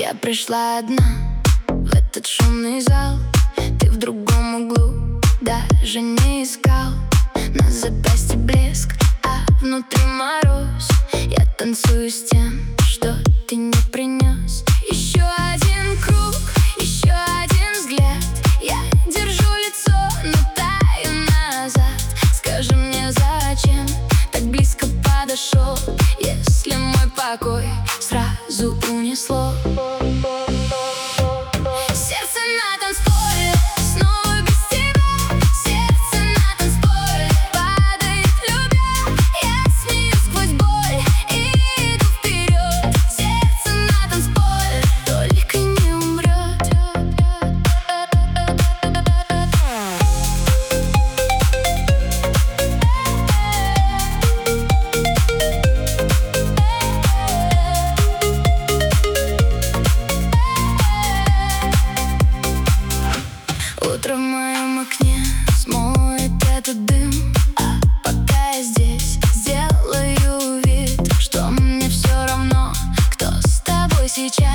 Я пришла одна в этот шумный зал. Ты в другом углу, даже не искал. На запястье блеск, а внутри мороз. Я танцую с тем, что ты не принес. Еще один круг, еще один взгляд. Я держу лицо, но таю назад. Скажи мне, зачем так близко подошел, если мой покой сразу унесло? Сердце на танцполе, снова без тебя. Сердце на танцполе падает, любя. Я смеюсь сквозь боль и иду вперед. Сердце на танцполе только не умрет. Утро в моем окне смоет этот дым, а пока я здесь, сделаю вид, что мне все равно, кто с тобой сейчас.